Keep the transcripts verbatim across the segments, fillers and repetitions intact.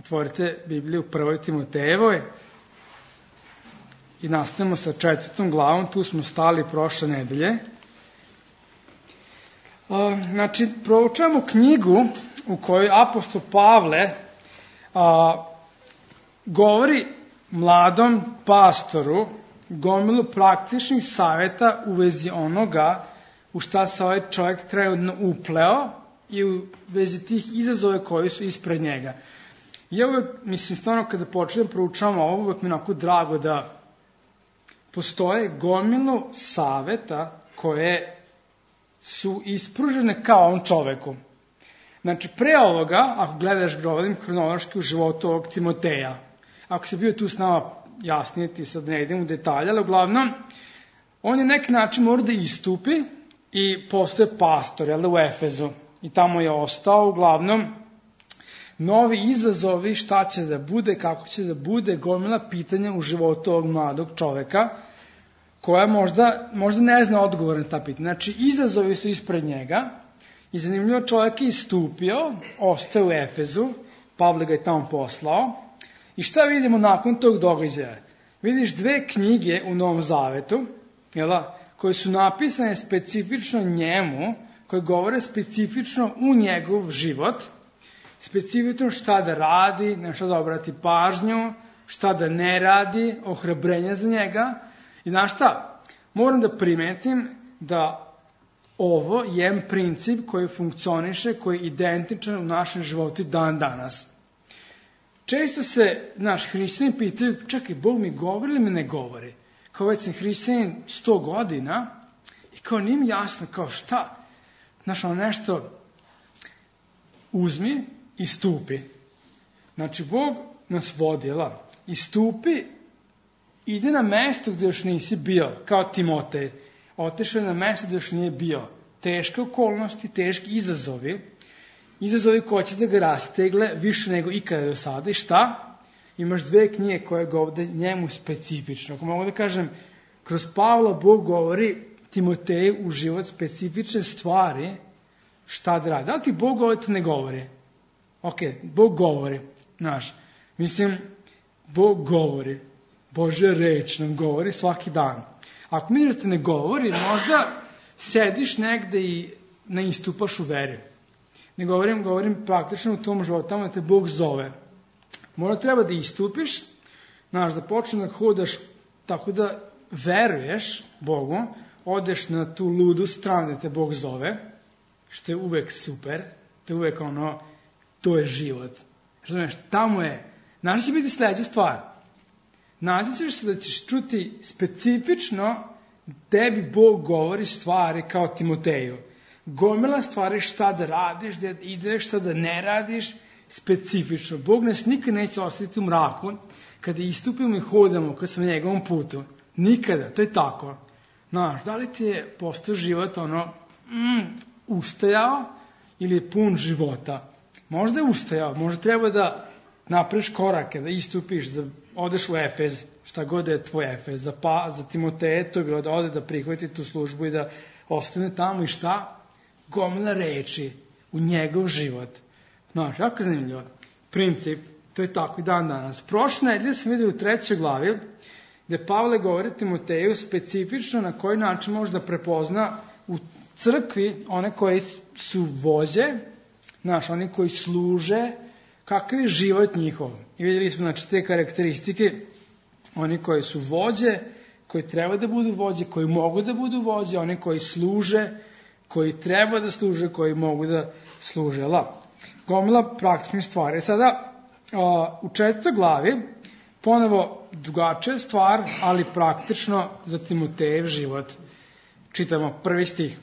Otvorite Bibliju u prvoj Timotejevoj i nastavimo sa četvrtom glavom, tu smo stali prošle nedelje. Znači, proučavamo knjigu u kojoj apostol Pavle a, govori mladom pastoru gomilu praktičnih savjeta u vezi onoga u šta se ovaj čovjek trenutno upleo i u vezi tih izazova koji su ispred njega. I uvek, mislim, stvarno kada počnem proučavamo ovo, uvek mi je onako drago da postoje gomilu savjeta koje su ispružene kao ovom čoveku. Znači, pre ovoga, ako gledaš govorim hronološki u životu ovog Timoteja, ako se bio tu s nama jasnije, ti sad ne idem u detalje, ali uglavnom, on je neki način mora da istupi i postoje pastor, jel da, u Efezu. I tamo je ostao, uglavnom, novi izazovi, šta će da bude, kako će da bude, gomila pitanja u životu ovog mladog čoveka, koja možda, možda ne zna odgovor na ta pitanja. Znači, izazovi su ispred njega i zanimljivo, čovjek je istupio, ostao u Efezu, Pavle ga je tamo poslao. I šta vidimo nakon tog događaja? Vidiš dve knjige u Novom Zavetu, jela, koje su napisane specifično njemu, koje govore specifično u njegov život, specifično šta da radi, na šta da obrati pažnju, šta da ne radi, ohrabrenja za njega. I znaš šta? Moram da primetim da ovo je jedan princip koji funkcioniše, koji je identičan u našem životu dan danas. Često se naš hrišćani pitaju, čekaj, Bog mi govori ili mi ne govori? Kao već sam hrišćanin sto godina i kao nije mi jasno, kao šta? Znaš, ono nešto uzmi i stupi. Znači, Bog nas vodila i stupi, ide na mesto gdje još nisi bio, kao Timotej. Otešao na mesto gdje još nije bio. Teške okolnosti, teški izazovi, izazovi koji će da ga rastegle više nego ikada do sada. I šta? Imaš dve knjige koje govore njemu specifično. Ako mogu da kažem, kroz Pavla Bog govori Timoteju u život specifične stvari šta da radi. Da li ti Bog govori, to ne govori? Ok, Bog govori. Znaš, mislim, Bog govori. Božja reč nam govori svaki dan. Ako mi da te ne govori, možda sediš negde i ne istupaš u veri. Ne govorim, govorim praktično u tom životu, tamo da te Bog zove. Mora treba da istupiš, znaš, da počne da hodaš tako da veruješ Bogu, odeš na tu ludu stranu da te Bog zove, što je uvek super, to je uvek ono, to je život. Znaš, tamo je, znaš će biti sljedeća stvar. Naći ćeš se da ćeš čuti specifično tebi Bog govori stvari kao Timoteju. Gomila stvari šta da radiš, da ideš, šta da ne radiš, specifično. Bog nas nikad neće ostaviti u mraku kada istupimo i hodamo kad smo na njegovom putu. Nikada, to je tako. Znaš, da li ti je postao život ono, mm, ustajao ili je pun života? Možda je ustajao, možda treba da napraviš korake, da istupiš, da odeš u Efez, šta god je tvoj Efez, za, pa, za Timoteje to je bilo da ode da prihvati tu službu i da ostane tamo i šta? Gomila reči u njegov život. Znaš, jako zanimljivo. Princip, to je tako i dan danas. Prošle nedelje sam vidio u trećoj glavi gde Pavle govori Timoteju specifično na koji način može da prepozna u crkvi one koji su vođe, znaš, oni koji služe, kakav je život njihov. I vidjeli smo, znači, te karakteristike, oni koji su vođe, koji treba da budu vođe, koji mogu da budu vođe, oni koji služe, koji treba da služe, koji mogu da služe. La. Gomila praktičnih stvari. Sada, u četvrtoj glavi, ponovo drugačija stvar, ali praktično za Timotejev život. Čitamo prvi stih.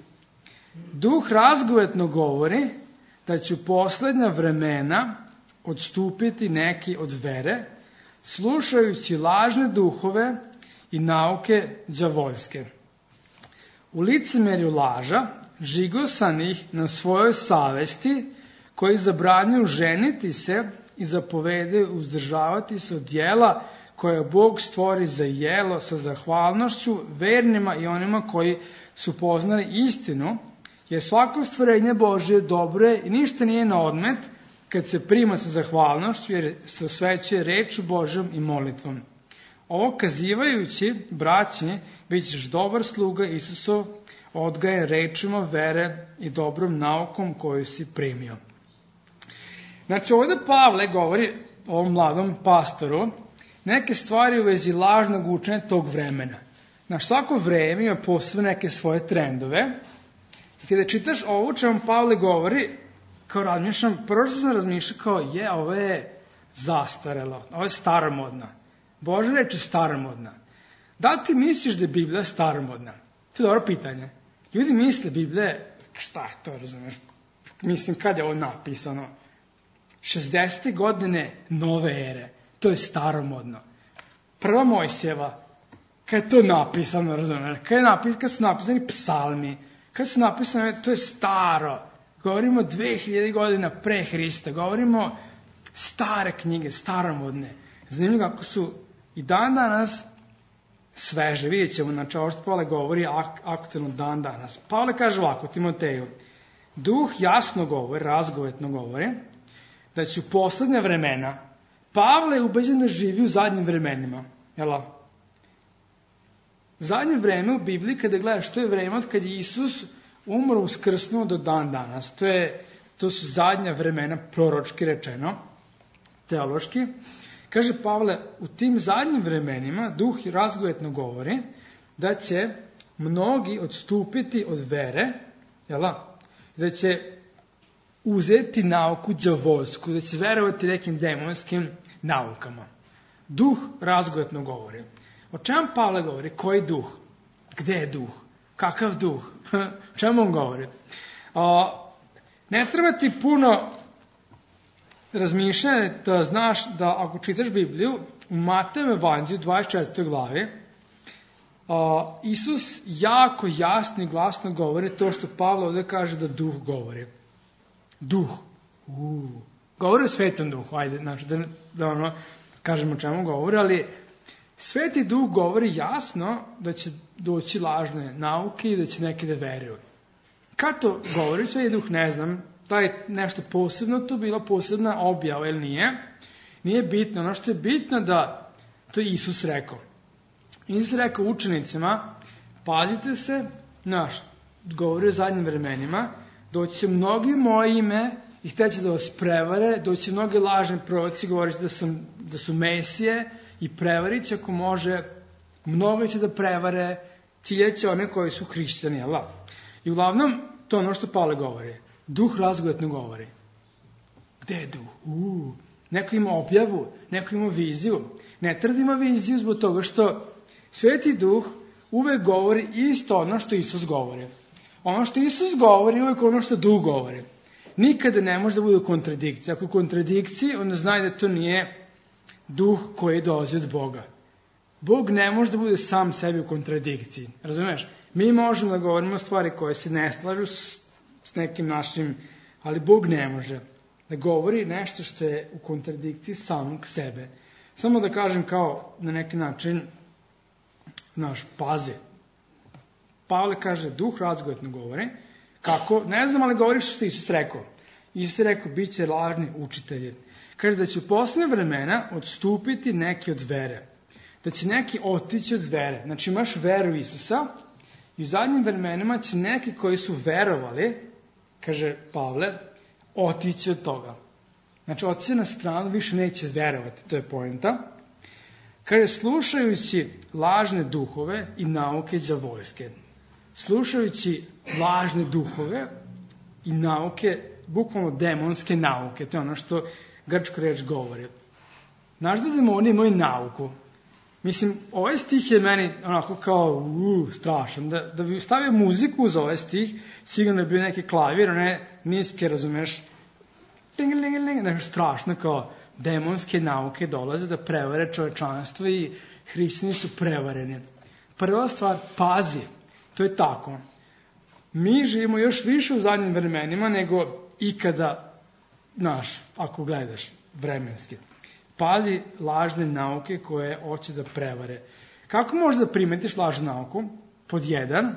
Duh razgovetno govori da će u poslednja vremena odstupiti neki od vere, slušajući lažne duhove i nauke đavoljske. U licemerju laža, žigosanih na svojoj savesti, koji zabranjuju ženiti se i zapovedaju uzdržavati se od djela koje Bog stvori za jelo sa zahvalnošću vernima i onima koji su poznali istinu, jer svako stvorenje Božje dobro je i ništa nije na odmet kad se prima sa zahvalnošću, jer se osvećuje reču Božjom i molitvom. Ovo kazivajući, braći, bit ćeš dobar sluga Isusov, odgaje rečima vere i dobrom naukom koju si primio. Znači, ovdje Pavle govori ovom mladom pastoru neke stvari u vezi lažnog učenja tog vremena. Na svako vreme ima posebno neke svoje trendove. I kada čitaš ovo čemu Pavle govori, kao razmišljam, prvo što sam razmišljao kao, je, ovo je zastarelo, ovo je staromodna. Božja reč je staromodna. Da li ti misliš da je Biblija staromodna? To je dobro pitanje. Ljudi misle Biblija, šta je to, razumeš? Mislim, kad je ovo napisano? šezdesete godine nove ere. To je staromodno. Prva Mojsijeva, kad je to napisano, razumeš? Kad, je napis, kad su napisani psalmi, kad su napisani, to je staro. Govorimo dve hiljade godina pre Hrista. Govorimo stare knjige, staromodne. Zanimljivo kako su i dan danas sveže. Vidjet ćemo, znači ovo što Pavle govori ak- aktualno dan danas. Pavle kaže ovako Timoteju, duh jasno govori, razgovetno govori, da će u poslednja vremena, Pavle je ubeđen da živi u zadnjim vremenima. Jel? Zadnje vreme u Bibliji, kada gledaš, to je vreme od kad je Isus umro, uskrsnuo do dan danas. To, je, to su zadnja vremena, proročki rečeno, teološki. Kaže Pavle, u tim zadnjim vremenima duh razgovetno govori da će mnogi odstupiti od vere, jel? Da će uzeti nauku đavolsku, da će verovati nekim demonskim naukama. Duh razgovetno govori. O čemu Pavle govori? Koji duh? Gde je duh? Kakav duh? Čemu on govori? O, ne treba ti puno razmišljanje da znaš da ako čitaš Bibliju, u Matejevom evanđelju dvadeset četvrtoj glavi, uh, Isus jako jasno i glasno govori to što Pavle ovdje kaže da duh govori. Duh. Uh. Govori o svetom duhu, ajde, znači da, da ono, kažemo čemu govori, ali sveti duh govori jasno da će doći lažne nauke i da će neki da veruju. Kad to govori sveti duh, ne znam, da je nešto posebno tu bila posebna objava ili nije. Nije bitno. Ono što je bitno da to je Isus rekao. Isus rekao učenicima, pazite se, naš, govori o zadnjim vremenima, doći će mnogi moje ime i hteće da vas prevare, doći će mnogi lažni proroci, govorit da, sam, da su Mesije i prevarit će ako može, mnogo će da prevare, ciljeće one koji su hrišćani. Allah. I uglavnom, to je ono što Pavle govori. Duh razgovetno govori. Gde je duh? Uuu. Neko ima objavu, neko ima viziju. Ne treba da ima viziju zbog toga što Sveti Duh uvek govori isto ono što Isus govori. Ono što Isus govori uvek ono što Duh govori. Nikada ne može da bude u kontradikciji. Ako je u kontradikciji, onda znaj da to nije Duh koji dolazi od Boga. Bog ne može da bude sam sebi u kontradikciji. Razumeš? Mi možemo da govorimo stvari koje se ne slažu s, s nekim našim, ali Bog ne može da govori nešto što je u kontradikciji samog sebe. Samo da kažem kao na neki način, naš, pazi. Pavle kaže, duh razgovetno govori. Kako? Ne znam, ali govori što je Isus rekao. Isus je rekao, bit će lažni učitelji. Kaže da će u posljednje vremena odstupiti neki od vere. Da će neki otići od vere. Znači imaš veru Isusa i u zadnjim vremenima će neki koji su verovali, kaže Pavle, otići od toga. Znači otići na stranu, više neće verovati, to je poenta. Kaže, slušajući lažne duhove i nauke đavolske. Slušajući lažne duhove i nauke, bukvalno demonske nauke, to je ono što grčka reč govori. Znaš da demoni imaju nauku? Mislim, ovaj stih je meni onako kao uh, strašan. Da, da bi stavio muziku uz ovaj stih, sigurno je bio neki klavir, one niske, razumeš, nešto strašno, kao demonske nauke dolaze da prevare čovečanstvo i hrišćani su prevareni. Prva stvar, pazi, to je tako. Mi živimo još više u zadnjim vremenima nego ikada, znaš, ako gledaš vremenski. Pazi lažne nauke koje hoće da prevare. Kako možeš da primetiš lažnu nauku? Pod jedan,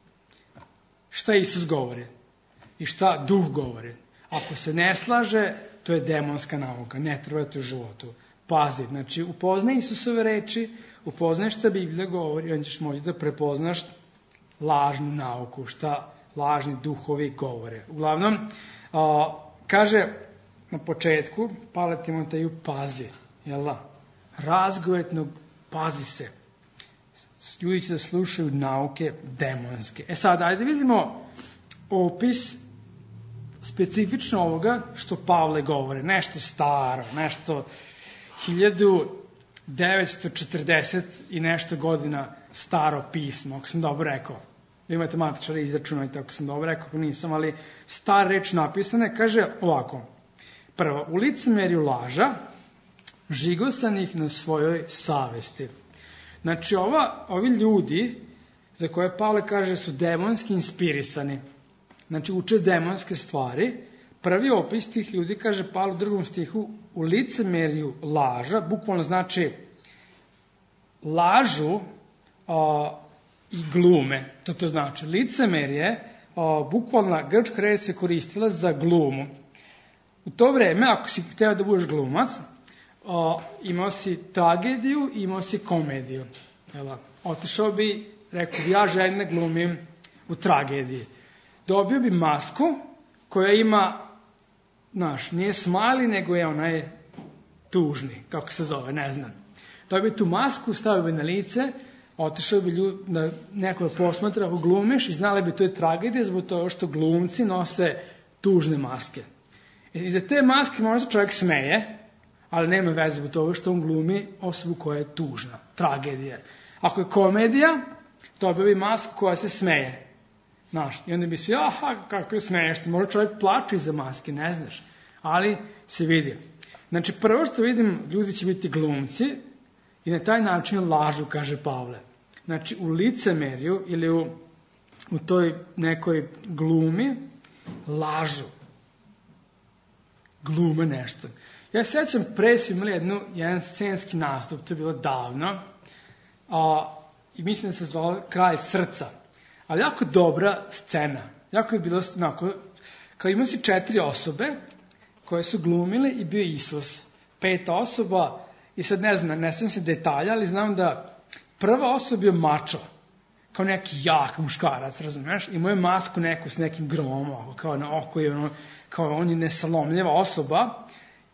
šta Isus govori i šta Duh govori. Ako se ne slaže to je demonska nauka, ne treba to u životu. Pazi, znači upoznaj Isusove reči, upoznaj šta Biblija govori, onda ćeš moći da prepoznaš lažnu nauku, šta lažni duhovi govore. Uglavnom, a, kaže na početku, Pavle Timoteju, pazi, jel da? Razgovetno, pazi se. Ljudi će da slušaju nauke demonske. E sad, ajde vidimo opis specifično ovoga što Pavle govore. Nešto staro, nešto hiljadu devetsto četrdeset i nešto godina staro pismo, ako sam dobro rekao. Vi matematičari izračunajte ako sam dobro rekao, ako nisam, ali star reč napisane, kaže ovako. Prvo, u licemerju laža, žigosanih na svojoj savesti. Znači, ova, ovi ljudi, za koje Pavle kaže su demonski inspirisani, znači uče demonske stvari, prvi opis tih ljudi, kaže Pavle u drugom stihu, u licemerju laža, bukvalno znači lažu a, i glume. To to znači. Licemerje, a, bukvalna grčka reč se koristila za glumu. U to vreme, ako si hteo da budeš glumac, o, imao si tragediju i imao si komediju. Jel, otišao bi, rekao bi, ja želim da glumim u tragediji. Dobio bi masku koja ima, znaš, nije smajli, nego je onaj tužni, kako se zove, ne znam. Dobio bi tu masku, stavio bi na lice, otišao bi ljud, da neko posmatra ako glumiš i znali bi to je tragedija zbog toga što glumci nose tužne maske. I za te maske možda čovjek smeje, ali nema veze zbog toga što on glumi osobu koja je tužna, tragedija. Ako je komedija, dobio bi masku koja se smeje. Znaš, i onda bi se, aha, kako je smeješ, možda čovjek plače iza maske, ne znaš, ali se vidi. Znači, prvo što vidim, ljudi će biti glumci i na taj način lažu, kaže Pavle. Znači, u licemerju ili u, u toj nekoj glumi lažu. Glume nešto. Ja se sjećam, pre su imali jednu, jedan scenski nastup, to je bilo davno, a, i mislim da se zvalo Kralj srca. Ali jako dobra scena. Jako je bilo, onako, kao imao si četiri osobe koje su glumile i bio Isus. Peta osoba, i sad ne znam, ne znam se detalja, ali znam da prva osoba bio mačo, kao neki jak muškarac, razumiješ? Imao je masku neku s nekim gromom, kao na oko je ono, kao on je nesalomljiva osoba.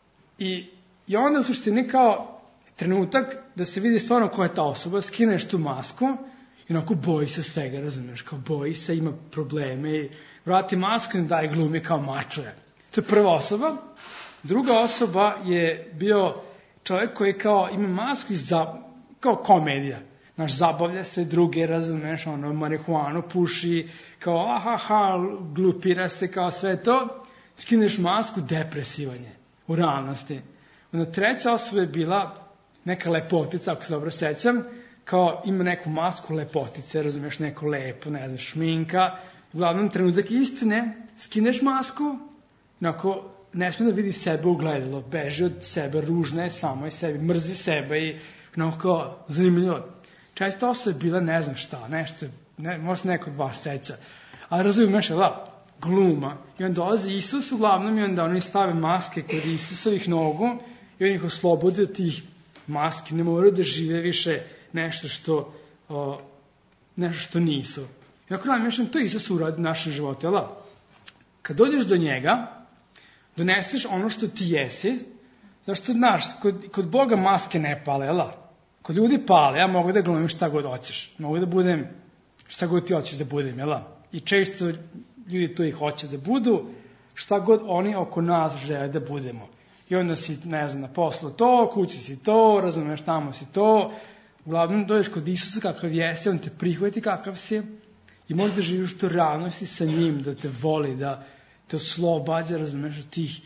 I, i onda u suštini kao trenutak da se vidi stvarno koja je ta osoba, skineš tu masku i onako boji se svega, razumiješ, kao boji se, ima probleme i vrati masku i daje glumi kao mačo je. To je prva osoba. Druga osoba je bio čovjek koji kao ima masku i za, kao komedija. Znaš, zabavlja se druge, razumiješ, ono, marihuanu puši, kao aha, ha, glupira se, kao sve to. Skineš masku, depresivan je u realnosti. Onda treća osoba je bila neka lepotica, ako se dobro sećam, kao ima neku masku lepotice, razumiješ, neko lepo, ne znam, šminka. Uglavnom, trenutak istine, skineš masku, onako, ne smije da vidi sebe u gledalo, beži od sebe, ružna je samo i sebi, mrzi sebe i onako kao zanimljivo. Često osoba je bila ne znam šta, nešto, ne, možda neko od vas seća. Ali razumiješ, da, gluma. I onda dolazi Isus uglavnom i onda oni stave maske kod Isusovih nogu i oni ih oslobode od tih maski. Ne moraju da žive više nešto što, o, nešto što nisu. I ako namješam, to Isus uradi u našem životu, jel da? Kad dođeš do njega, doneseš ono što ti jesi, zašto, znaš, kod, kod Boga maske ne pale, jel da? Kod ljudi pale, ja mogu da glumim šta god hoćeš. Mogu da budem šta god ti hoćeš da budem, jel da? I često ljudi to i hoće da budu, šta god oni oko nas žele da budemo. I onda si, ne znam, na poslu to, kući si to, razumeš, tamo si to. Uglavnom, dođeš kod Isusa kakav jesi, on te prihvati kakav si i možeš da živiš to realnosti sa njim, da te voli, da te oslobađa, razumeš, od tih,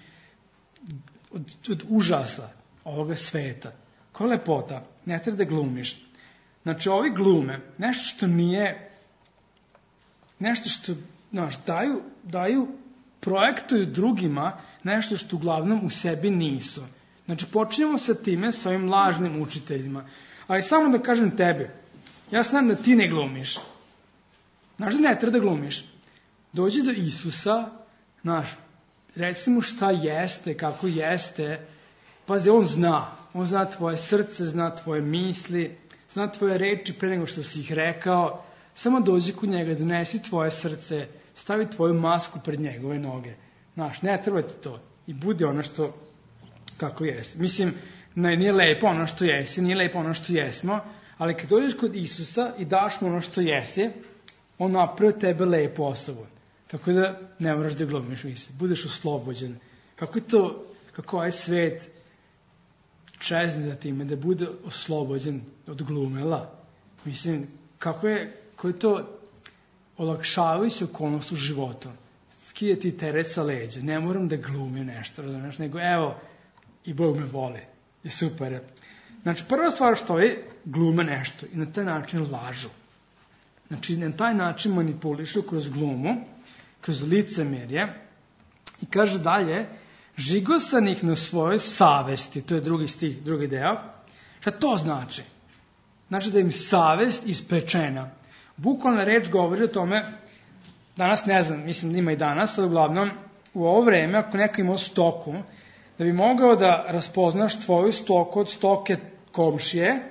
od, od užasa ovoga sveta. Koja lepota, ne treba da glumiš. Znači, ovi glume, nešto što nije, nešto što, znaš, daju, daju, projektuju drugima nešto što uglavnom u sebi nisu. Znači, počinjemo sa time, sa ovim lažnim učiteljima. Ali samo da kažem tebi, ja znam da ti ne glumiš. Znaš da ne treba da glumiš. Dođi do Isusa, znaš, reci mu šta jeste, kako jeste. Pazi, on zna. On zna tvoje srce, zna tvoje misli, zna tvoje reči pre nego što si ih rekao. Samo dođi kod njega, donesi tvoje srce, stavi tvoju masku pred njegove noge. Znaš, ne treba ti to. I budi ono što, kako jeste. Mislim, nije lepo ono što jesi, nije lepo ono što jesmo, ali kad dođeš kod Isusa i daš mu ono što jesi, on napravi tebe lepu osobu. Tako da ne moraš da glumiš više. Budeš oslobođen. Kako je to, kako ovaj svet čezne za time, da bude oslobođen od glumela. Mislim, kako je, kako je to olakšavajuća okolnost u životu. Skije ti teret sa leđa. Ne moram da glumim nešto, razumiješ, nego evo, i Bog me voli. I super. Znači, prva stvar što je, glume nešto i na taj način lažu. Znači, na taj način manipulišu kroz glumu, kroz licemerje i kaže dalje, žigosanih na svojoj savesti, to je drugi stih, drugi deo. Šta to znači? Znači da im savest ispečena. Bukvalna reč govori o tome, danas ne znam, mislim da ima i danas, ali uglavnom u ovo vreme, ako neko imao stoku, da bi mogao da raspoznaš tvoju stoku od stoke komšije,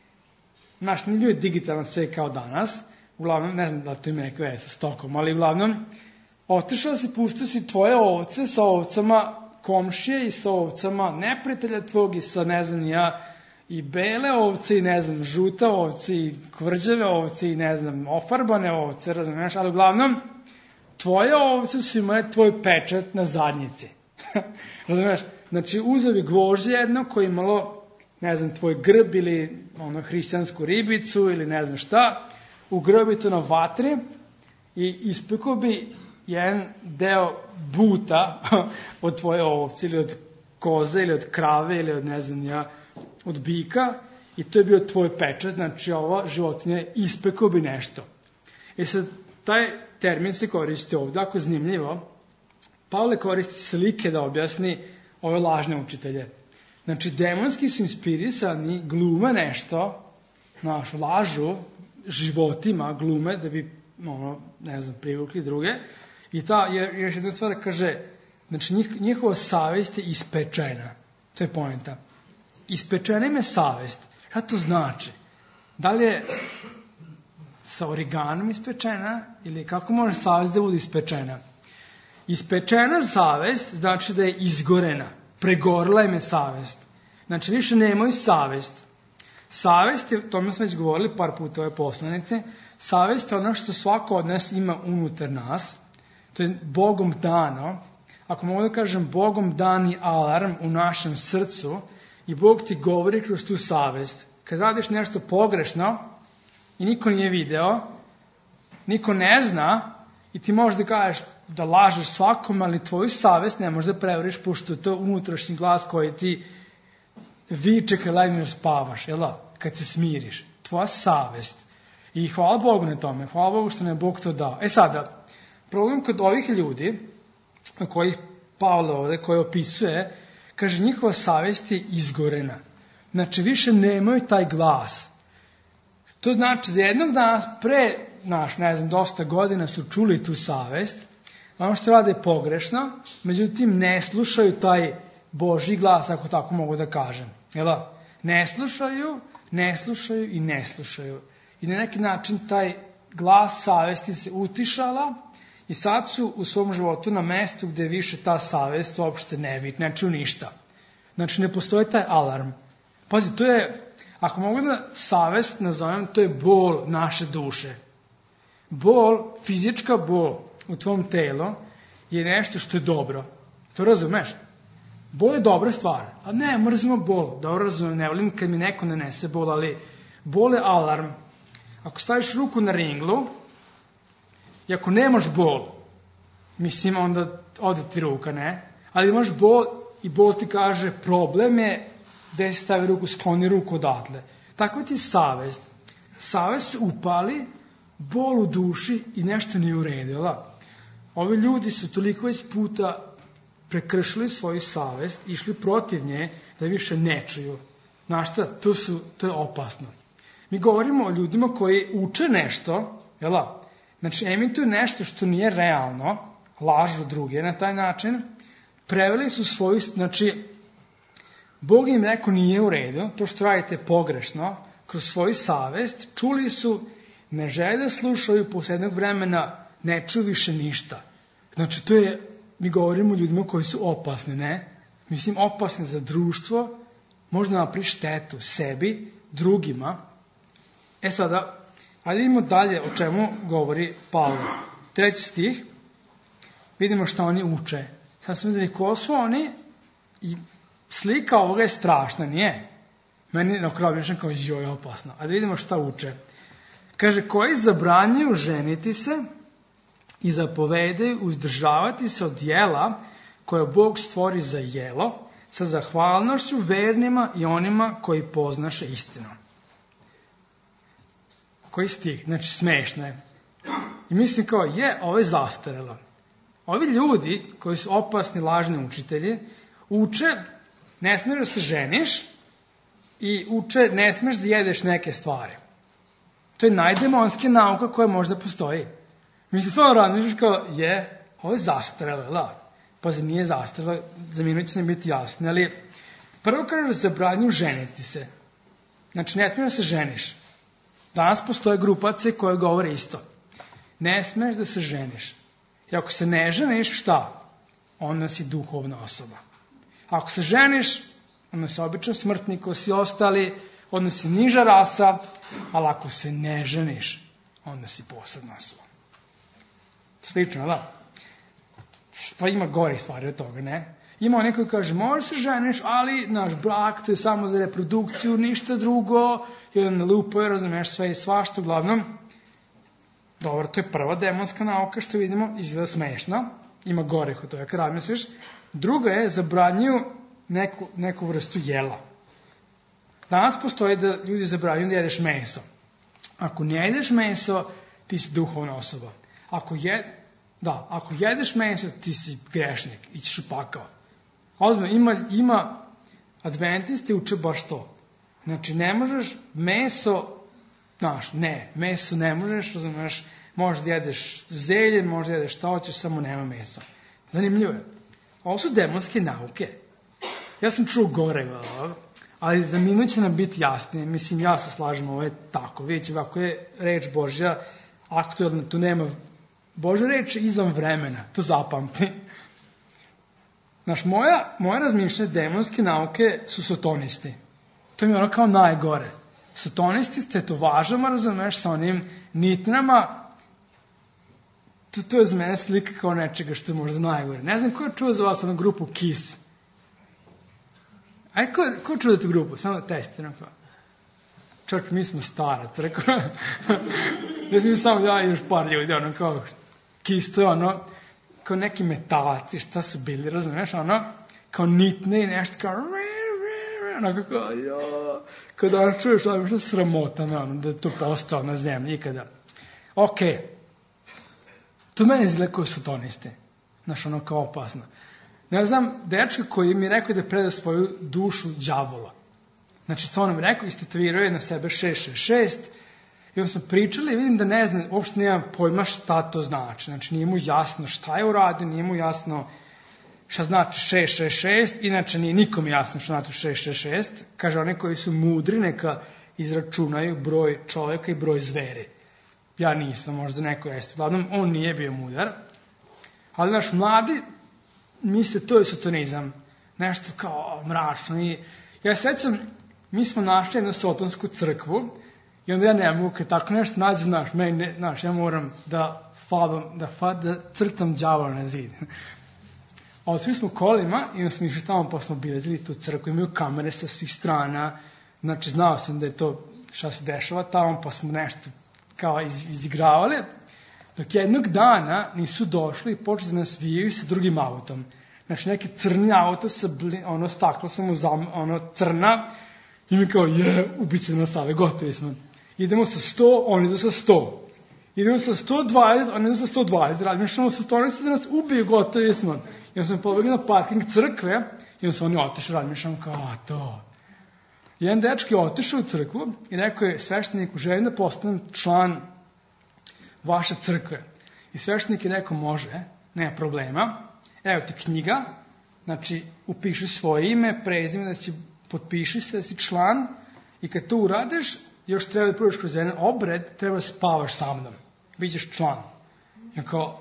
znaš, nije bio digitalan sve kao danas, uglavnom, ne znam da to ima neke veze sa stokom, ali uglavnom, otišao si, puštao si tvoje ovce sa ovcama komšije i sa ovcama neprijatelja tvog i sa, ne znam, ja, i bele ovce i, ne znam, žuta ovce i kvrđave ovce i, ne znam, ofarbane ovce, razumiješ, ali uglavnom, tvoje ovce su imale tvoj pečat na zadnjici. Razumiješ? Znači, uzeo bi gvožđe jedno koje imalo, ne znam, tvoj grb ili ono hrišćansku ribicu ili ne znam šta, ugrbi to na vatri i ispekao bi jedan deo buta od tvoje ovce ili od koze ili od krave ili od, ne znam ja, od bika i to je bio tvoj pečat, znači ova životinja ispekao bi nešto. I sad, taj termin se koristi ovdje, ako zanimljivo, Pavle koristi slike da objasni ove lažne učitelje. Znači, demonski su inspirisani, glume nešto, znaš, lažu životima, glume, da bi, ono, ne znam, privukli druge. I ta, jer, još jedna stvar kaže, znači, njih, njihova savest je ispečena. To je poenta. Ispečena im je savest. Šta to znači? Da li je sa origanom ispečena ili kako može savest da bude ispečena? Ispečena savest znači da je izgorena. Pregorila im je savest. Znači više nemaju savest. Savest je, o tome smo već govorili par puta ove poslanice, savest je ono što svako od nas ima unutar nas. To je Bogom dano. Ako mogu da kažem, Bogom dani alarm u našem srcu i Bog ti govori kroz tu savest. Kad radiš nešto pogrešno i niko nije video, niko ne zna i ti možeš da kažeš da lažeš svakom, ali tvoju savest ne možeš da prevariš, pošto to unutrašnji glas koji ti viče kad legneš spavaš, jel da? Kad se smiriš. Tvoja savest. I hvala Bogu na tome. Hvala Bogu što nam je Bog to dao. E sada, problem kod ovih ljudi, kojih Pavle ovde, koji opisuje, kaže, njihova savest je izgorena. Znači, više nemaju taj glas. To znači da jednog dana pre, naš, ne znam, dosta godina su čuli tu savest, ono što rade pogrešno, međutim ne slušaju taj Božji glas, ako tako mogu da kažem. Jel? Ne slušaju, ne slušaju i ne slušaju. I na neki način taj glas savesti se utišala i sad su u svom životu na mestu gde više ta savest uopšte ne vidi, ne čuju ništa. Znači ne postoji taj alarm. Pazi, to je, ako mogu da savest nazovem, to je bol naše duše. Bol, fizička bol u tvom telu je nešto što je dobro. To razumeš? Bol je dobra stvar. A ne, mrzimo bol. Dobro razumem, ne volim kad mi neko nanese bol, ali bol je alarm. Ako staviš ruku na ringlu i ako nemaš bol, mislim onda ode ti ruka, ne? Ali imaš bol i bol ti kaže problem je gde si stavi ruku, skloni ruku odatle. Tako ti je savest. Savest se upali, bol u duši i nešto nije u redu, jel? Ovi ljudi su toliko iz puta prekršili svoju savest, išli protiv nje da više ne čuju. Znaš šta, to, su, to je opasno. Mi govorimo o ljudima koji uče nešto, jel? Znači emituju nešto što nije realno, lažu druge na taj način, Preveli su svoju, znači, Bog im rekao nije u redu, to što radite pogrešno, kroz svoju savest, čuli su, ne žele da slušaju, posle jednog vremena ne čuju više ništa. Znači, to je, mi govorimo o ljudima koji su opasni, ne? Mislim, opasni za društvo, možda napravi štetu sebi, drugima. E sada, ajde vidimo dalje o čemu govori Pavle. Treći stih, vidimo šta oni uče. Sad smo vidjeli ko su oni i slika ovoga je strašna, nije? Meni na kraju mišljam kao joj opasno. A da vidimo šta uče. Kaže, koji zabranjuju ženiti se i zapovedaju uzdržavati se od jela koje Bog stvori za jelo, sa zahvalnošću vernima i onima koji poznaše istinu. Koji stih? Znači, smešno je. I mislim kao, je, ovo je zastarelo. Ovi ljudi, koji su opasni, lažni učitelji, uče, ne smiješ da se ženiš i uče, ne smiješ da jedeš neke stvari. To je najdemonska nauka koja možda postoji. Mislim, stvarno razmišljaš kao, je, ovo je zastarelo, da. Pa za nije zastarelo, za minut će ne biti jasno, ali prvo kaže zabranju ženiti se. Znači, ne smiješ da se ženiš. Danas postoje grupace koje govore isto. Ne smiješ da se ženiš. I ako se ne ženiš, šta? Onda si duhovna osoba. Ako se ženiš, onda si običan smrtnik, ko si ostali, onda si niža rasa, ali ako se ne ženiš, onda si posebna osoba. Slično, da? Pa ima gore stvari od toga, ne? Ima onaj koji kaže, možeš se ženiš, ali naš brak, to je samo za reprodukciju, ništa drugo, jedan lupoj, razumeš, sve i svašta, uglavnom. Dobro, to je prva demonska nauka, što vidimo, izgleda smešno, ima gore od toga, kad razmisliš. Druga je, zabranjuju neku, neku vrstu jela. Danas postoji da ljudi zabranjuju da jedeš meso. Ako ne jedeš meso, ti si duhovna osoba. Ako je, da, ako jedeš meso, ti si grešnik, ićeš u pakao. Ozbiljno, ima, ima adventisti uče baš to. Znači, ne možeš meso, znaš, ne, meso ne možeš, razumeš, možeš da jedeš zelje, možeš da jedeš šta hoćeš, samo nema meso. Zanimljivo je. Ovo su demonske nauke. Ja sam čuo gore, ali za minut će nam biti jasnije. Mislim, ja se slažem, ovo je tako. Vidjet će, ako je reč Božja aktualna, tu nema Božja reč izvan vremena, to zapamti. Znaš, moja, moja razmišljanja demonske nauke su sotonisti. To mi je ono kao najgore. Sotonisti s tetovažama, razumeš, sa onim nitnama. To, to je za mene slika kao nečega što je možda najgore. Ne znam ko je čuo za vas onu grupu Kiss. Aj, ko, ko čuo da tu grupu? Samo da testiramo. Čak, mi smo starac, rekao. Ne znam, samo ja i još par ljudi, ono kao Kiss, to je ono, kao neki metalci, šta su bili, razumeš, ono, kao nitne i nešto kao, ono, kao, jo, kada čuješ, ono, što sramota, ono, da je to postao na zemlji ikada. Okej. Okay. To mene izgleda koji su toniste. Znaš, ono kao opasno. Ne znam, dečka koji mi rekao da preda svoju dušu đavola. Znači, stvarno mi rekao, istetovirao je na sebe šest šest šest. I onda smo pričali i vidim da ne znam, uopšte nemam pojma šta to znači. Znači, nije mu jasno šta je uradio, nije mu jasno šta znači šest šest šest. Inače, nije nikom jasno šta znači šest šest šest. Kaže, oni koji su mudri, neka izračunaju broj čovjeka i broj zveri. Ja nisam, možda neko jeste. Uglavnom, on nije bio mudar. Ali naš mladi misle, to je sotonizam. Nešto kao mračno. I ja sećam, mi smo našli jednu sotonsku crkvu i onda ja ne mogu, kad tako nešto nađe, znaš, meni ne, znaš, ja moram da falam, da, fa, da crtam đavola na zid. A svi smo kolima i onda smo išli tamo, pa smo bilazili tu crkvu, imaju kamere sa svih strana, znači znao sam da je to šta se dešava tamo, pa smo nešto kao iz, izigravali, dok jednog dana nisu došli i počeli da nas vijaju sa drugim autom. Znači, neki crni auto sa bli, ono, staklo sam u zam, ono, crna i mi kao, je, ubice na sale, gotovi smo. Idemo sa sto, oni idu sa sto. Idemo sa sto dvadeset, oni idu sa sto dvadeset. Razmišljamo sa tonice da nas ubiju, gotovi smo. I onda smo pobegli na parking crkve i onda su oni otišli, razmišljamo kao, a to. Jedan dečki je otišao u crkvu i rekao je svešteniku, želim da postanem član vaše crkve. I sveštenik je rekao, može, nema problema. Evo ti knjiga, Znači, upiši svoje ime, prezime, da si, potpiši se da si član i kad to uradiš, još treba da prođeš kroz jedan obred, treba da spavaš sa mnom. Bićeš član. Ja kao,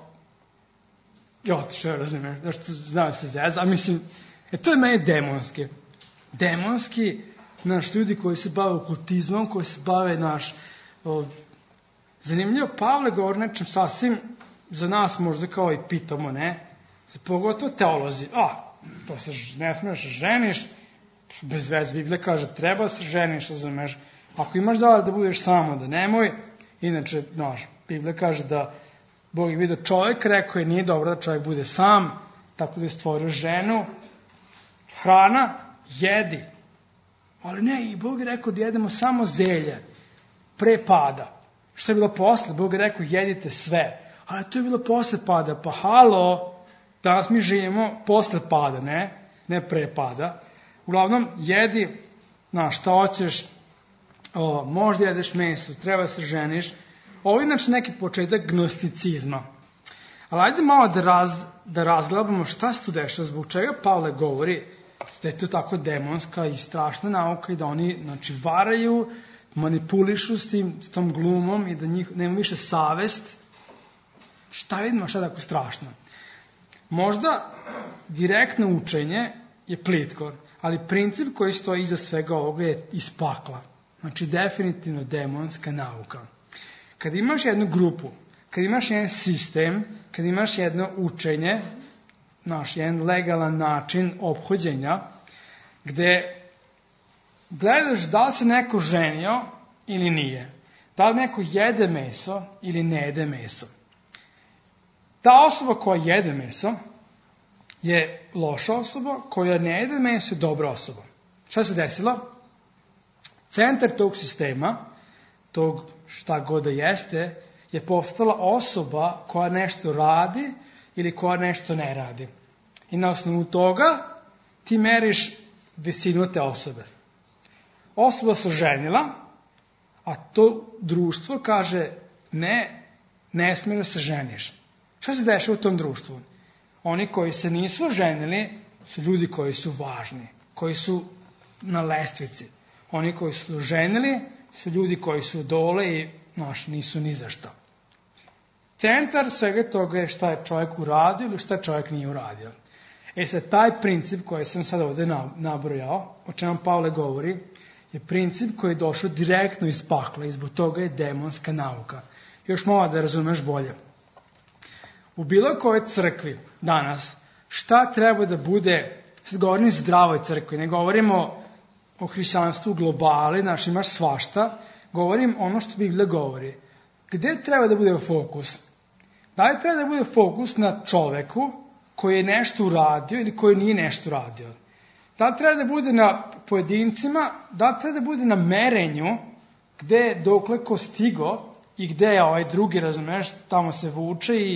jo, što razumiješ, zašto znam se zez, a mislim, e to je meni demonski. Demonski, naš, ljudi koji se bave okultizmom, koji se bave, naš, o, zanimljivo, Pavle govori nečem sasvim, za nas možda kao i pitamo, ne, pogotovo teolozi, a, to se ne smiješ ženiš, bez veze, Biblija kaže, treba se ženiš, razumeš, ako imaš zavljati da budeš samo, da nemoj, inače, znaš, Biblija kaže da Bog je vidio čovjek, rekao je nije dobro da čovjek bude sam, tako da je stvorio ženu, hrana, jedi, ali ne, i Bog je rekao da jedemo samo zelje, pre pada, što je bilo posle, Bog je rekao jedite sve, ali to je bilo posle pada, pa halo, danas mi živimo posle pada, ne, ne pre pada. Uglavnom, jedi, na šta hoćeš, o, možda jedeš meso, treba se ženiš. Ovo je inače neki početak gnosticizma. Ali ajde malo da, raz, da razglabamo šta se tu dešava, zbog čega Pavle govori da je to tako demonska i strašna nauka i da oni, znači, varaju, manipulišu s, tim, s tom glumom i da njih nema više savest. Šta vidimo, šta je tako strašno? Možda direktno učenje je plitko, ali princip koji stoji iza svega ovoga je iz pakla. Znači, definitivno demonska nauka. Kad imaš jednu grupu, kad imaš jedan sistem, kad imaš jedno učenje, naš jedan legalan način ophođenja, gde gledaš da li se neko ženio ili nije, da li neko jede meso ili ne jede meso. Ta osoba koja jede meso je loša osoba, koja ne jede meso je dobra osoba. Šta se desilo? Centar tog sistema, tog šta god da jeste, je postala osoba koja nešto radi ili koja nešto ne radi. I na osnovu toga ti meriš visinu te osobe. Osoba se ženila, a to društvo kaže ne, ne smije da se ženiš. Šta se dešava u tom društvu? Oni koji se nisu ženili su ljudi koji su važni, koji su na lestvici. Oni koji su ženili su ljudi koji su dole i naš, nisu ni za što. Centar svega toga je šta je čovjek uradio ili šta čovjek nije uradio. E sad, taj princip koji sam sad ovdje nabrojao, o čemu Pavle govori, je princip koji je došao direktno iz pakla i zbog toga je demonska nauka. Još malo da razumeš bolje. U bilo kojoj crkvi danas, šta treba da bude, sad govorim zdravoj crkvi, ne govorimo o hrišćanstvu u globali, znači imaš svašta, govorim ono što Biblija govori. Gde treba da bude fokus? Da li treba da bude fokus na čoveku koji je nešto uradio ili koji nije nešto uradio? Da li treba da bude na pojedincima, da li treba da bude na merenju gde je dokle ko stigo i gde je ovaj drugi, razumeš, tamo se vuče i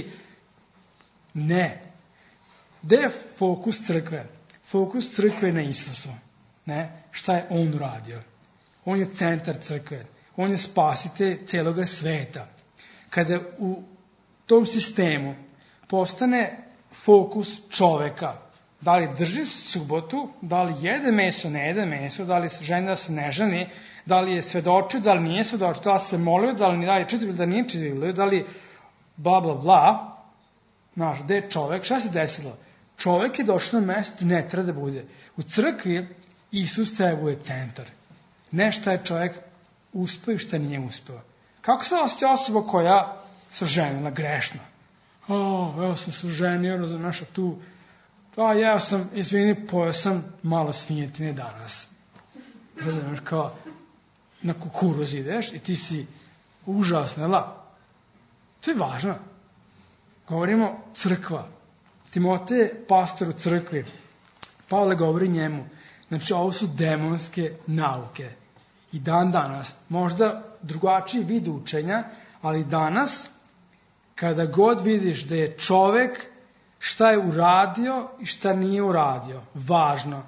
ne. Gde je fokus crkve? Fokus crkve je na Isusu. Ne? Šta je on uradio? On je centar crkve. On je spasitelj celoga sveta. Kada u tom sistemu postane fokus čoveka, da li drži subotu, da li jede meso, ne jede meso, da li se ženi, da se ne ženi, da li je svedočio, da li nije svedočio, da li se molio, da li je čitao, da nije čitao, da li bla, bla, bla. Znaš, gde je čovek? Šta se desilo? Čovek je došao na mesto, ne treba da bude. U crkvi Isus treba bude centar. Ne šta je čovek uspeo i šta nije uspeo. Kako se osjeća osoba koja se ženila grešno? O, evo sam se ženio, razumeš, a tu, a ja sam, izvini, pojao sam malo svinjetine danas. Razumeš, kao na kukuruz ideš i ti si užasna, la. To je važno. Govorimo crkva. Timotej je pastor u crkvi. Pavle govori njemu. Znači, ovo su demonske nauke. I dan danas, možda drugačiji vid učenja, ali danas, kada god vidiš da je čovek šta je uradio i šta nije uradio, važno.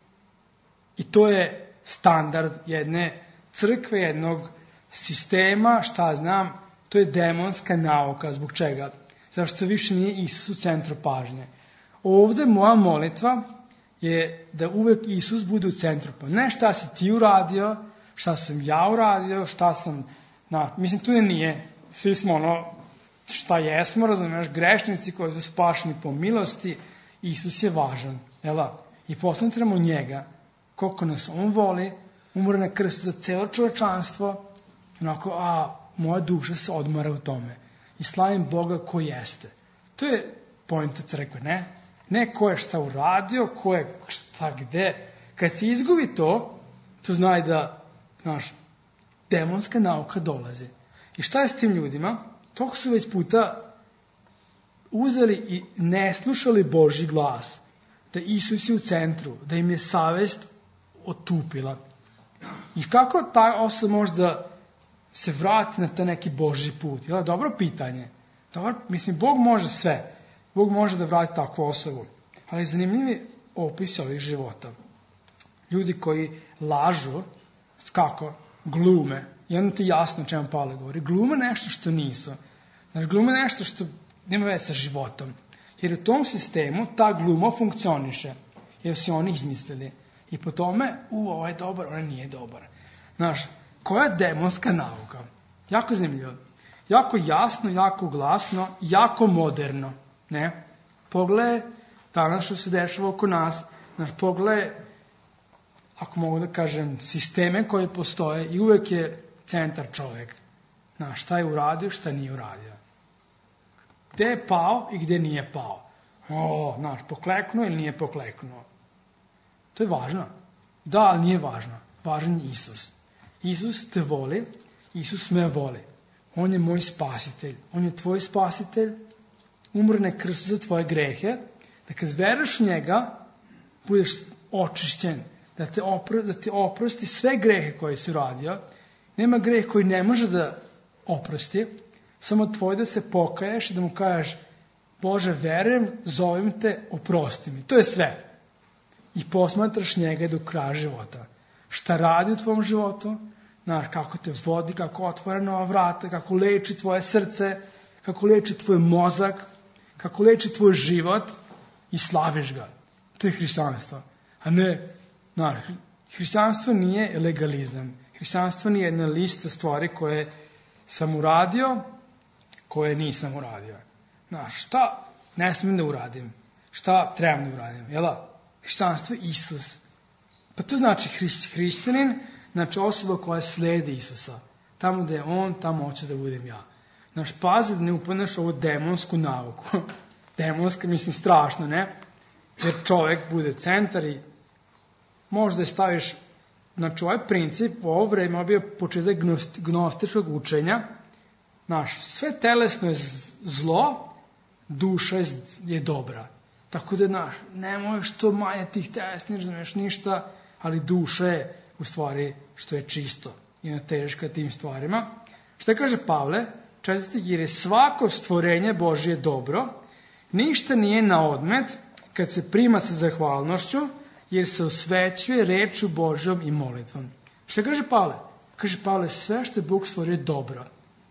I to je standard jedne crkve, jednog sistema, šta znam, to je demonska nauka. Zbog čega? Zašto više nije Isus u centru pažnje. ovde moja molitva je da uvek Isus bude u centru. Pa ne šta si ti uradio, šta sam ja uradio, šta sam... Na, mislim, tu je nije. Svi smo ono, šta jesmo, razumiješ, grešnici koji su spašeni po milosti. Isus je važan, jela? I posmatramo njega, koliko nas on voli, umre na krstu za celo čovečanstvo, onako, a moja duša se odmara u tome. I slavim Boga ko jeste. To je pointa crkve, ne? Ne ko je šta uradio, ko je šta gde. Kad se izgubi to, to znaj da, znaš, demonska nauka dolazi. I šta je s tim ljudima? Toliko su već puta uzeli i ne slušali Božji glas. Da Isus je u centru, da im je savest otupila. I kako ta osoba može da se vrati na taj neki Božji put? Je dobro pitanje. Dobro, mislim, Bog može sve. Bog može da vrati takvu osobu. Ali zanimljivi opis ovih života. Ljudi koji lažu, kako? Glume. I onda ti jasno o čemu Pavle govori. Glume nešto što nisu. Znači, glume nešto što nema veze sa životom. Jer u tom sistemu ta gluma funkcioniše. Jer su oni izmislili. I po tome, u, ovo je dobar, ovo nije dobar. Znaš, koja je demonska nauka? Jako zanimljivo. Jako jasno, jako glasno, jako moderno. Ne? Pogledaj danas što se dešava oko nas. Znaš, pogledaj, ako mogu da kažem, sisteme koje postoje i uvek je centar čovjek. Znaš, šta je uradio, šta nije uradio. Gde je pao i gde nije pao. O, znaš, pokleknuo ili nije pokleknuo. To je važno. Da, ali nije važno. Važan je Isus. Isus te voli, Isus me voli. On je moj spasitelj. On je tvoj spasitelj. Umre na krstu za tvoje grehe. Da kad veruješ njega, budeš očišćen. Da te, opro, da te oprosti sve grehe koje si uradio. Nema greh koji ne može da oprosti. Samo tvoj da se pokaješ i da mu kažeš Bože, verujem, zovem te, oprosti mi. To je sve. I posmatraš njega do kraja života. Šta radi u tvom životu, znaš, kako te vodi, kako otvara nova vrata, kako leči tvoje srce, kako leči tvoj mozak, kako leči tvoj život i slaviš ga. To je hrišćanstvo. A ne, znaš, hrišćanstvo nije legalizam. Hrišćanstvo nije jedna lista stvari koje sam uradio, koje nisam uradio. Znaš, šta ne smijem da uradim? Šta trebam da uradim? Jela? Hrišćanstvo je Isus. Pa to znači hrišć, hrišćanin, znači osoba koja sledi Isusa. Tamo gde je on, tamo hoće da budem ja. Znaš, pazi da ne upadneš ovu demonsku nauku. Demonska, mislim, strašno, ne? Jer čovjek bude centar i možda je staviš, znači ovaj princip, u ovo vreme bio početak gnostičkog učenja. Znaš, sve telesno je zlo, duša je dobra. Tako da, znaš, nemoj što manje tih telesnih, znaš ništa, ali duša je u stvari što je čisto i na teška tim stvarima. Šta kaže Pavle? Četvrti, jer je svako stvorenje Božje dobro, ništa nije na odmet kad se prima sa zahvalnošću, jer se osvećuje rečju Božjom i molitvom. Šta kaže Pavle? Kaže Pavle, sve što je Bog stvorio je dobro.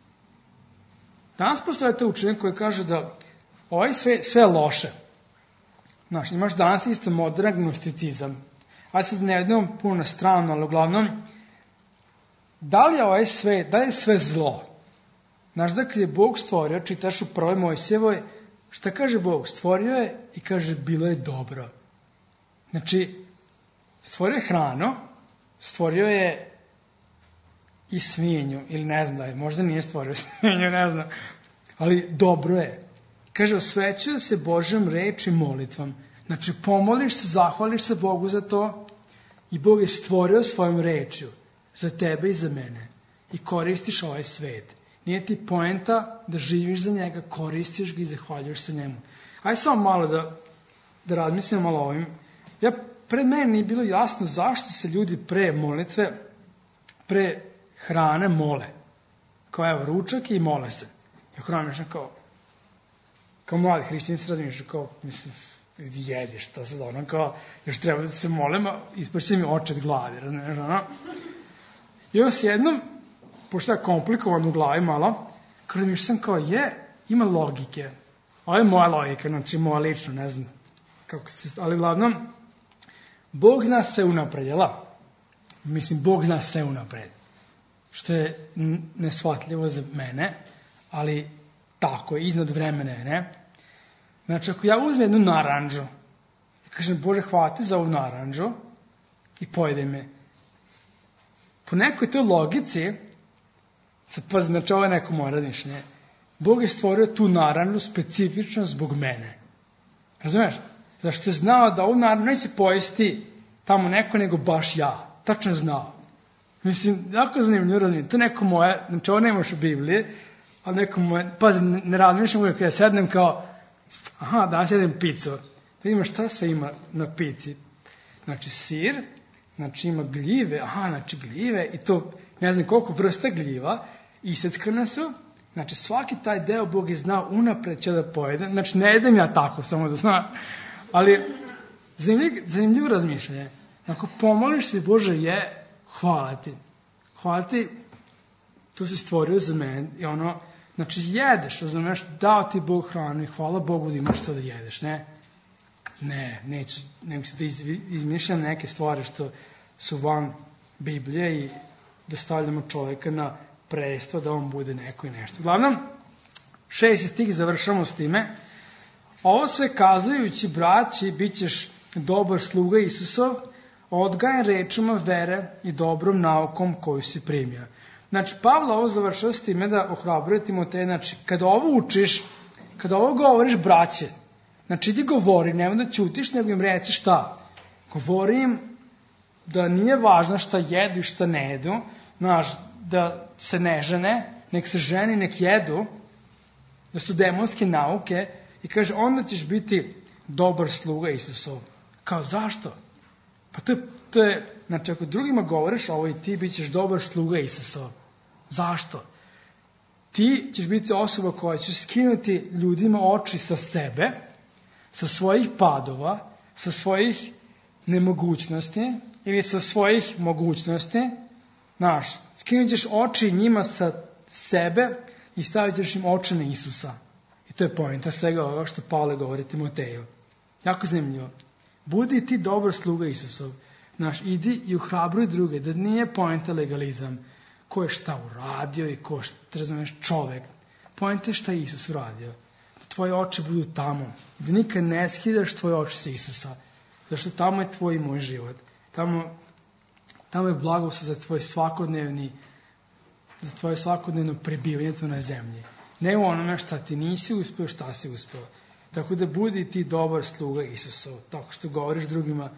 Danas postoje te učenje koje kaže da ovaj sve, sve je loše. Znaš, imaš danas isto modern gnosticizam. Ajde sad ne idemo puno na stranu, ali uglavnom, da li je ovaj sve, da li je sve zlo? Znaš, da kad je Bog stvorio, čitaš u prvoj Mojsijevoj, šta kaže Bog? Stvorio je i kaže, bilo je dobro. Znači, stvorio je hranu, stvorio je i svinju, ili ne znam da je, možda nije stvorio svinju, ne znam, ali dobro je. Kaže, osvećuje se Božjom reči molitvom. Znači, pomoliš se, zahvališ se Bogu za to i Bog je stvorio svojom rečju za tebe i za mene. I koristiš ovaj svet. Nije ti poenta da živiš za njega, koristiš ga i zahvaljuješ se njemu. Ajde samo malo da, da razmislim malo ovim. Ja, pred mene nije bilo jasno zašto se ljudi pre molitve, pre hrane mole. Kao evo, ručak i mole se. Ja hraniš kao, kao mladi hrišćani se razmišljaju, kao, mislim, jediš, šta sad ono, kao, još treba da se molim, ispašće mi očet glavi, razumiješ, ono. I onda s jednom, pošto je komplikovan u glavi malo, kao da mi sam kao, je, ima logike. Ovo je moja logika, znači moja lično, ne znam, kako se, ali uglavnom, Bog zna sve unapred, jela? Mislim, Bog zna sve unapred. Što je neshvatljivo za mene, ali tako je, iznad vremena je, ne? Znači, ako ja uzmem jednu naranđu i kažem, Bože, hvala ti za ovu naranđu i pojedem je, po nekoj toj logici, sad pa znači ovo je neko moje razmišljanje, Bog je stvorio tu naranđu specifično zbog mene. Razumeš? Zašto je znao da ovu naranđu neće pojesti tamo neko nego baš ja. Tačno je znao. Mislim, jako zanimljivo razmišljanje. To neko moje, znači ovo nemaš u Bibliji, ali neko moje, pazi, ne razmišljam uvijek kada sednem kao, aha, danas jedem picu. Da ima šta sve ima na pici. Znači sir, znači ima gljive, aha, znači gljive i to ne znam koliko vrsta gljiva, iseckane su, znači svaki taj deo Bog je znao unapred će da pojede, znači ne jedem ja tako, samo da zna, ali zanimljivo, zanimljivo razmišljanje. Ako pomoliš se, Bože, je, hvala ti, hvala ti, tu si stvorio za mene i ono, znači jedeš, razumeš, dao ti Bog hranu i hvala Bogu da imaš što da jedeš, ne? Ne, neću, ne mislim da izmišljam neke stvari što su van Biblije i da stavljamo čovjeka na presto da on bude neko i nešto. Uglavnom, šesti stih završamo s time. Ovo sve kazujući, braći, bit ćeš dobar sluga Isusov, odgajan rečima vere i dobrom naukom koju si primio. Znači, Pavle ovo završava s time da ohrabruje Timoteja, znači, kada ovo učiš, kada ovo govoriš, braće, znači, idi govori, nemoj da ćutiš, nego im reci šta. Govori im da nije važno šta jedu i šta ne jedu, znaš, da se ne žene, nek se ženi, nek jedu, da su demonske nauke i kaže, onda ćeš biti dobar sluga Isusov. Kao, zašto? Pa to je, to je, znači, ako drugima govoriš ovo i ti bit ćeš dobar sluga Isusov. Zašto? Ti ćeš biti osoba koja će skinuti ljudima oči sa sebe, sa svojih padova, sa svojih nemogućnosti ili sa svojih mogućnosti, znaš, skinut ćeš oči njima sa sebe i stavit ćeš im oči na Isusa. I to je poenta svega ovoga što Pavle govori Timoteju. Jako zanimljivo. Budi ti dobar sluga Isusov. Znaš, idi i uhrabruj druge, da nije poenta legalizam. Ko je šta uradio i ko šta, razumeš, čovek. Poenta je šta je Isus uradio. Da tvoje oči budu tamo. Da nikad ne skidaš tvoje oči sa Isusa. Zašto tamo je tvoj i moj život. Tamo, tamo je blagoslov za tvoj svakodnevni, za tvoje svakodnevno prebivanje tu na zemlji. Ne u onome šta ti nisi uspio, šta si uspio. Tako da budi ti dobar sluga Isusov. Tako što govoriš drugima,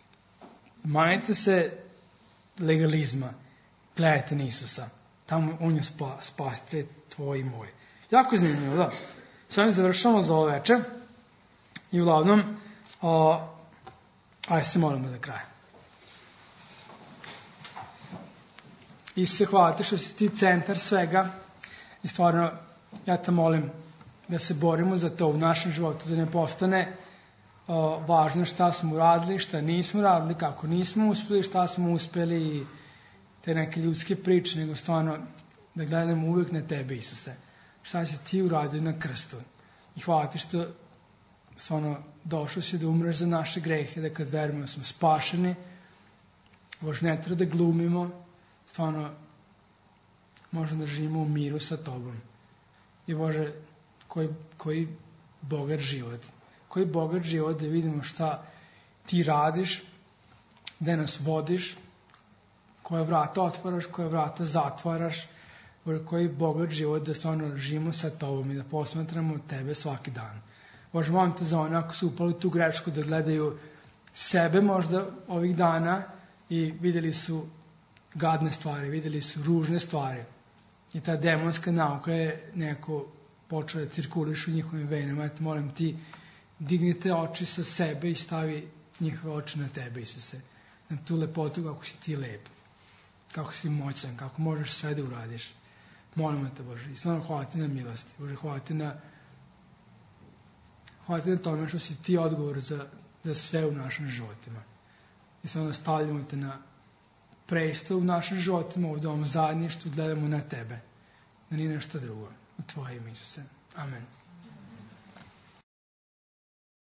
manite se legalizma. Gledajte na Isusa. Tamo on je spa, spasitelj tvoj i moj. Jako je zanimljivo, da. S ovim završamo za ovo večer. I uglavnom, o, ajde se molimo za kraj. Isuse, hvala ti što si ti centar svega. I stvarno, ja te molim da se borimo za to u našem životu, da ne postane o, važno šta smo uradili, šta nismo uradili, kako nismo uspeli, šta smo uspeli i te neke ljudske priče, nego stvarno da gledamo uvijek na tebe, Isuse. Šta si ti uradio na krstu. I hvala ti što stvarno došao si da umreš za naše grehe, da kad verujemo da smo spašeni, Bože, ne treba da glumimo, stvarno možemo da živimo u miru sa tobom. I Bože, koji, koji bogat život. Koji bogat život da vidimo šta ti radiš, gde nas vodiš, koja vrata otvaraš, koja vrata zatvaraš, koji bogat život da stvarno živimo sa tobom i da posmatramo tebe svaki dan. Bože, molim te za one ako su upali tu grešku da gledaju sebe možda ovih dana i vidjeli su gadne stvari, vidjeli su ružne stvari. I ta demonska nauka je neko počeo da cirkuliš u njihovim venama. Eto, molim ti, dignite oči sa sebe i stavi njihove oči na tebe, Isuse. Na tu lepotu kako si ti lep, kako si moćan, kako možeš sve da uradiš. Molimo te, Bože, i stvarno hvala ti na milosti. Bože, hvala ti na, hvala ti na tome što si ti odgovor za, za sve u našim životima. I stvarno stavljamo te na presto u našim životima, ovdje u ovom zajedništvu, gledamo na tebe. Da nije nešto drugo. U tvoje ime, Isuse. Amen.